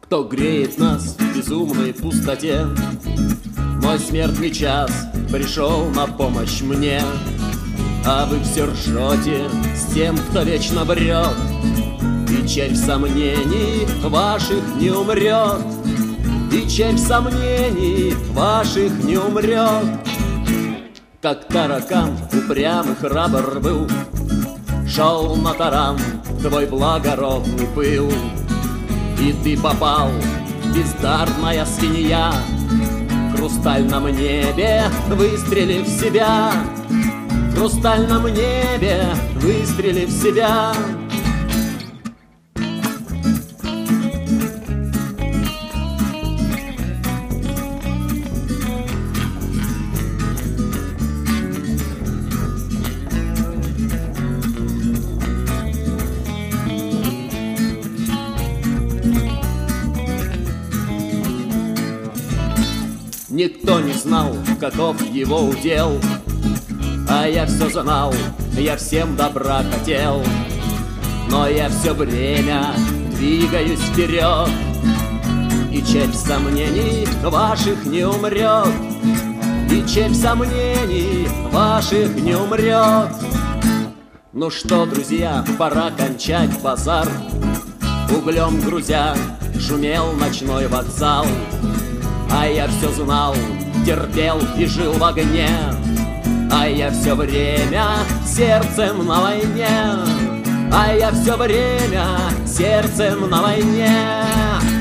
Кто греет нас в безумной пустоте? Мой смертный час пришел на помощь мне. А вы все ржете с тем, кто вечно врет, и червь сомнений ваших не умрет, и червь сомнений ваших не умрет. Как таракан упрямый храбр был, шел на таран твой благородный пыл, и ты попал, бездарная свинья, в хрустальном небе выстрелив в себя, в хрустальном небе выстрелив в себя. Никто не знал, каков его удел, а я все знал, я всем добра хотел. Но я все время двигаюсь вперед, и червь сомнений ваших не умрет, и червь сомнений ваших не умрет. Ну что, друзья, пора кончать базар. Углем грузя шумел ночной вокзал, а я все знал, терпел и жил в огне, а я все время сердцем на войне, а я все время сердцем на войне.